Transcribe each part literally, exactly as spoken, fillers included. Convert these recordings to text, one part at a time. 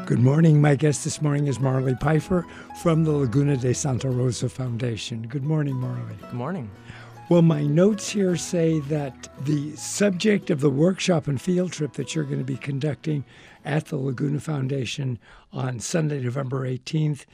Good morning. My guest this morning is Marley Pfeiffer from the Laguna de Santa Rosa Foundation. Good morning, Marley. Good morning. Well, my notes here say that the subject of the workshop and field trip that you're going to be conducting at the Laguna Foundation on Sunday, November eighteenth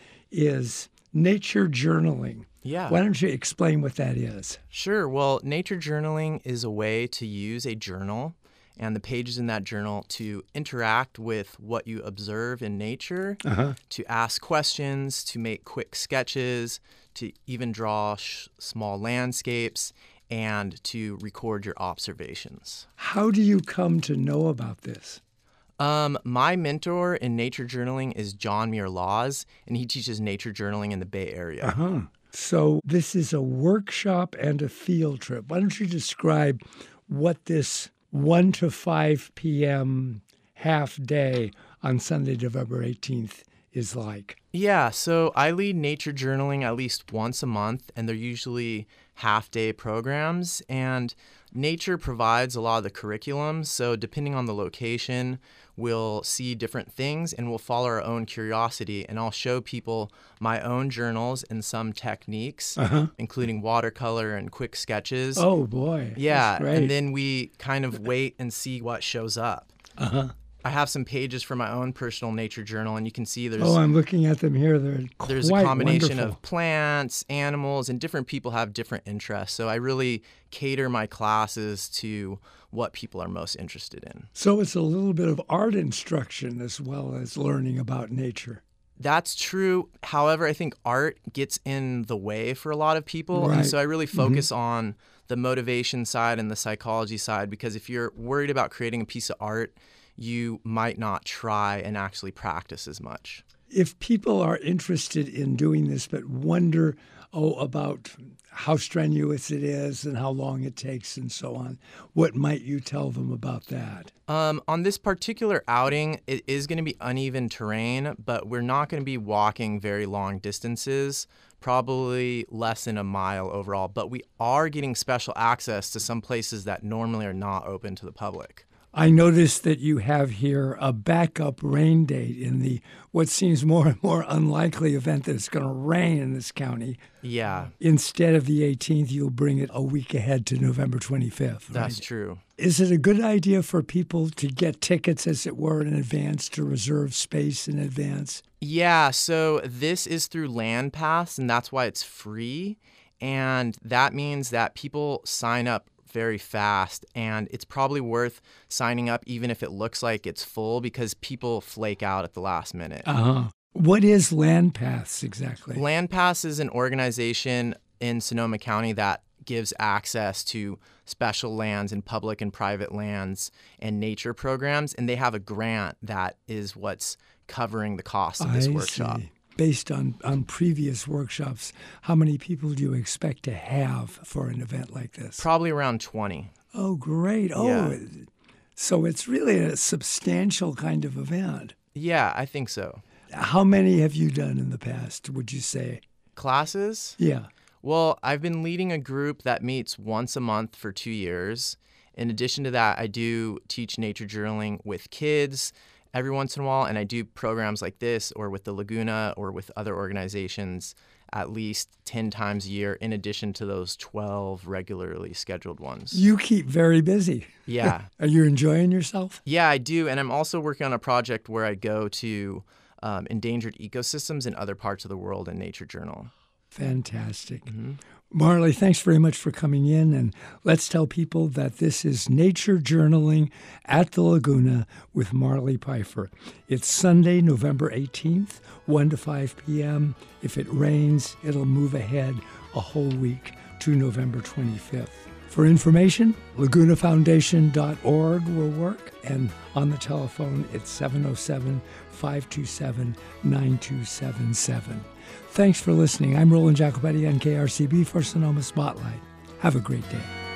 is nature journaling. Yeah. Why don't you explain what that is? Sure. Well, nature journaling is a way to use a journal and the pages in that journal to interact with what you observe in nature, Uh-huh. to ask questions, to make quick sketches, to even draw sh- small landscapes, and to record your observations. How do you come to know about this? Um, my mentor in nature journaling is John Muir Laws, and he teaches nature journaling in the Bay Area. Uh-huh. So this is a workshop and a field trip. Why don't you describe what this one to five p.m. half day on Sunday, November eighteenth is like? Yeah, so I lead nature journaling at least once a month, and they're usually half-day programs. And nature provides a lot of the curriculum, so depending on the location, we'll see different things and we'll follow our own curiosity. And I'll show people my own journals and some techniques, Uh-huh. including watercolor and quick sketches. Oh, boy. yeah, That's great. and then we kind of wait and see what shows up. Uh-huh. I have some pages from my own personal nature journal, and you can see there's Oh, I'm looking at them here. They're quite there's a combination wonderful. of plants, animals, and different people have different interests. So I really cater my classes to what people are most interested in. So it's a little bit of art instruction as well as learning about nature. That's true. However, I think art gets in the way for a lot of people. Right. And so I really focus on the motivation side and the psychology side, because if you're worried about creating a piece of art, you might not try and actually practice as much. If people are interested in doing this but wonder, oh, about how strenuous it is and how long it takes and so on, what might you tell them about that? Um, on this particular outing, it is going to be uneven terrain, but we're not going to be walking very long distances, probably less than a mile overall. But we are getting special access to some places that normally are not open to the public. I noticed that you have here a backup rain date in the what seems more and more unlikely event that it's going to rain in this county. Yeah, Instead of the eighteenth, you'll bring it a week ahead to November twenty-fifth. that's right? true. Is it a good idea for people to get tickets, as it were, in advance, to reserve space in advance? Yeah, so this is through Land Pass, and that's why it's free. And that means that people sign up very fast, and it's probably worth signing up even if it looks like it's full, because people flake out at the last minute. Uh-huh. What is Land Pass exactly? Land Pass is an organization in Sonoma County that gives access to special lands and public and private lands and nature programs, and they have a grant that is what's covering the cost of this I workshop. see. Based on, on previous workshops, how many people do you expect to have for an event like this? Probably around twenty. Oh, great. Oh, Yeah. so it's really a substantial kind of event. Yeah, I think so. How many have you done in the past, would you say? Classes? Yeah. Well, I've been leading a group that meets once a month for two years. In addition to that, I do teach nature journaling with kids every once in a while, and I do programs like this or with the Laguna or with other organizations at least ten times a year, in addition to those twelve regularly scheduled ones. You keep very busy. Yeah. Are you enjoying yourself? Yeah, I do. And I'm also working on a project where I go to um, endangered ecosystems in other parts of the world and nature journal. Fantastic. Mm-hmm. Marley, thanks very much for coming in. And let's tell people that this is Nature Journaling at the Laguna with Marley Pfeiffer. It's Sunday, November eighteenth, one to five p.m. If it rains, it'll move ahead a whole week to November twenty-fifth. For information, laguna foundation dot org will work. And on the telephone, it's seven oh seven, five two seven, nine two seven seven. Thanks for listening. I'm Roland Jacobetti on K R C B for Sonoma Spotlight. Have a great day.